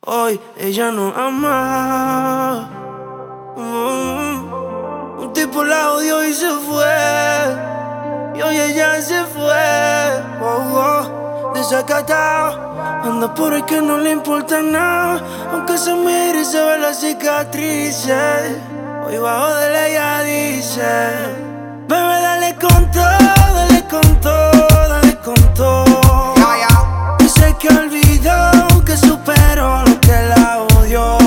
Hoy ella no ama. Un tipo la odió y se fue. Y hoy ella se fue. Desacatado. Anda por ahí que no le importa nada. Aunque se mire y se ve las cicatrices. Hoy bajo de la ella dice: bebé, dale con todo, dale con todo, dale con todo. Dice que olvidó, que superó lo que la odió.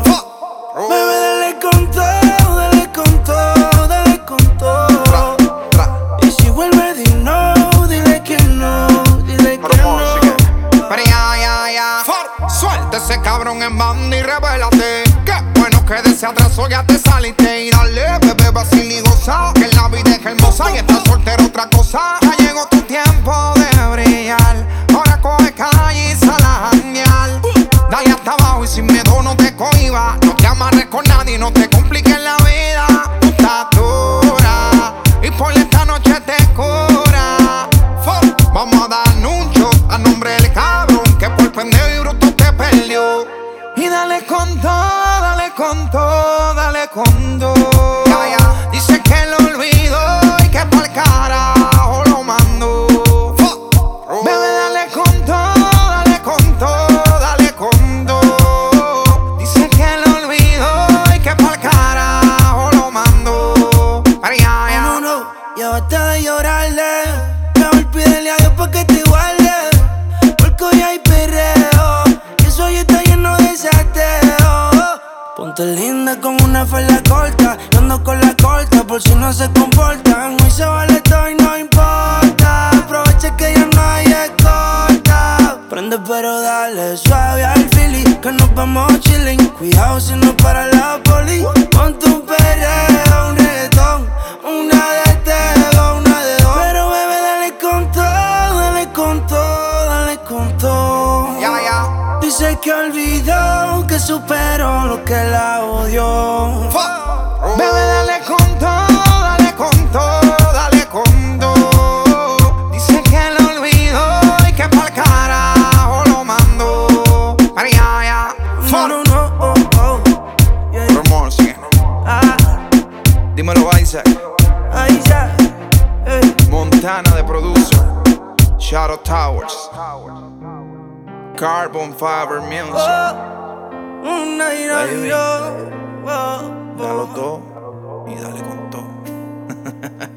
Bebé, dale con todo, dale con todo, dale con todo. Y si vuelve, di no, dile que no, dile que no. Pero ya. Suelta ese cabrón en banda y revélate. Qué bueno que de ese atraso ya te saliste. Y dale, bebé, vacil y goza. Que la vida es hermosa y estás soltero otra cosa. Ya llegó tu tiempo de brillar. Ahora coge calle y sal a janguear. Dale hasta abajo y sin miedo no te cohibas. No te amarres con nadie y no te compliques la vida. Tú estás dura y por esta noche te cura. Vamos a darnos un shot a nombre del cabrón que por pendejo y bruto te perdió. Y dale con todo, dale con todo, dale con todo. Dice que lo olvidó y que pa'l carajo lo mandó. Bebé, dale con todo, dale con todo, dale con todo. Dice que lo olvidó y que pa'l carajo lo mandó. No, ya basta de llorarle. Mejor pídele a Dios pa' que te guarde. Porque hoy hay perreo y eso hoy está lleno de sateo. Ponte linda con una falda corta. Yo ando con la corta por si no se comportan. Hoy se vale todo y no importa. Aprovecha que ya no hay escolta. Prende pero dale suave al feeling, que nos vamos chilling. Cuidado si no para la poli. Ponte un perreo, un reggaetón, una de tego, una de dos. Pero bebé, dale con todo, dale con todo, dale con todo. Dice que olvidó, que superó lo que la odió. Bebé, dale con todo, dale con todo, dale con todo. Dice que lo olvidó y que pa'l carajo lo mandó. Yeah. Promotion. Dímelo, Isaac. Montana de producer. Shadow Towers. Carbon Fiber Music. Baby, dalo todo y dale con todo.